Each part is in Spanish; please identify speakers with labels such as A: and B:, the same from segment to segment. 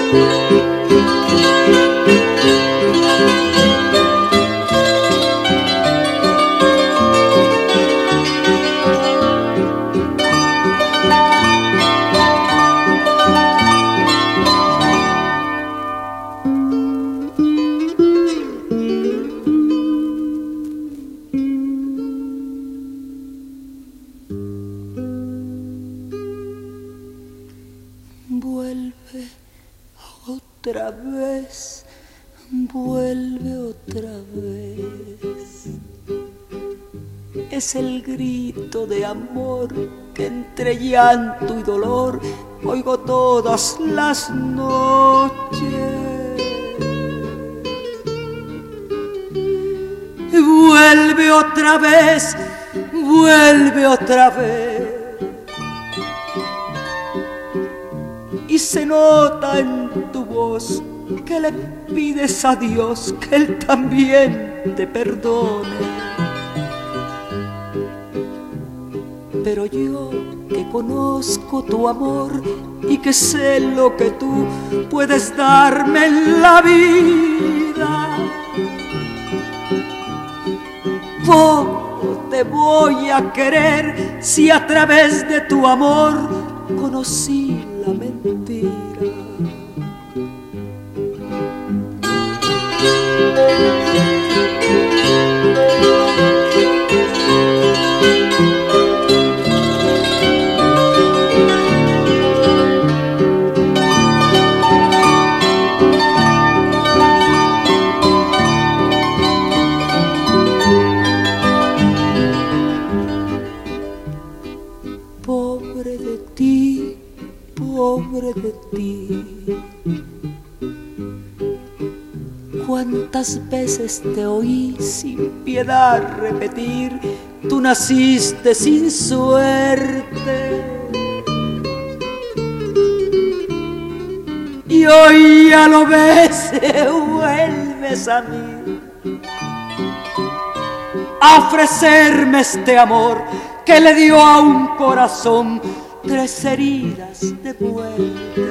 A: Vuelve otra vez. Es el grito de amor que entre llanto y dolor oigo todas las noches. Vuelve otra vez, vuelve otra vez. Y se nota en tu voz que le pides a Dios que Él también te perdone. Pero yo que conozco tu amor y que sé lo que tú puedes darme en la vida, ¿cómo te voy a querer si a través de tu amor conocí la mentira? Pobre de ti, pobre de ti. Cuántas veces te oí sin piedad repetir: tú naciste sin suerte. Y hoy ya lo ves, vuelves a mí a ofrecerme este amor que le dio a un corazón 3 heridas de muerte.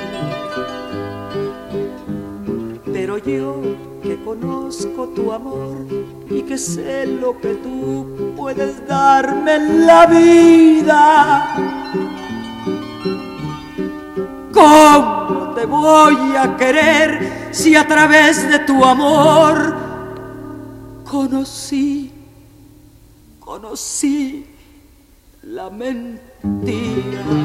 A: Pero yo que conozco tu amor y que sé lo que tú puedes darme en la vida, ¿cómo te voy a querer si a través de tu amor conocí la mentira?